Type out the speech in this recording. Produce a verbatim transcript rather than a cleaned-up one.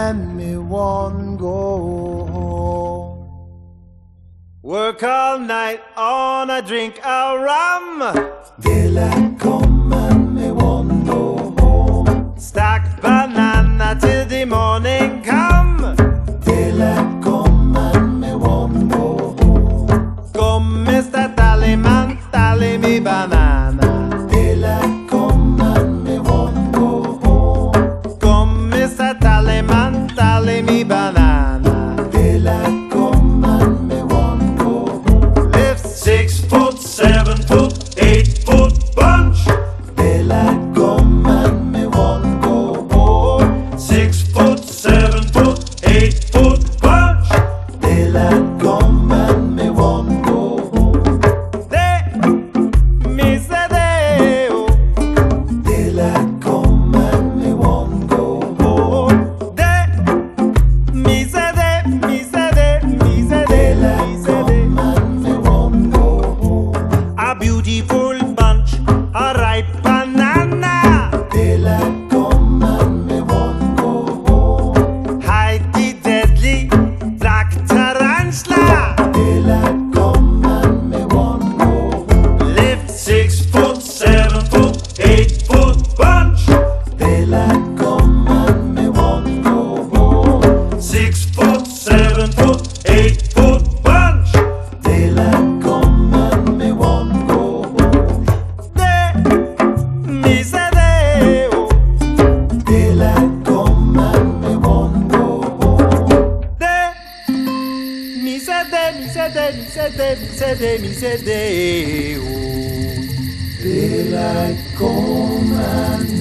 and me one go home. Work all night on a drink of rum. Daylight come and me one go home. Stack banana till the morning come. Daylight come and me one go home. Come Mister Tallyman, tally me banana. Daylight come and me one go home. Come Mister Tallyman, tally me banana. Daylight come and me one go home. Lift six foot, seven foot, eight foot bunch. Daylight come and me one go home. Six foot, seven foot, eight foot bunch. Daylight come and me one go home. Day, me say day, oh. Daylight come and me one go home. Day, me say day, me say day, me say day, me say day. And me one go home. A beautiful bunch, a ripe banana. Daylight come and me one go home. Hide the deadly black tarantula. Daylight come and me one go home. Lift six foot, seven foot, eight foot bunch. Daylight come and me one go home. Six foot, seven foot, eight foot bunch. Daylight come and me one go home. Day, me say day, oh. Daylight come and me one go home. Day, me say day, me say day, me say day, me say day, me say day, oh. Daylight come and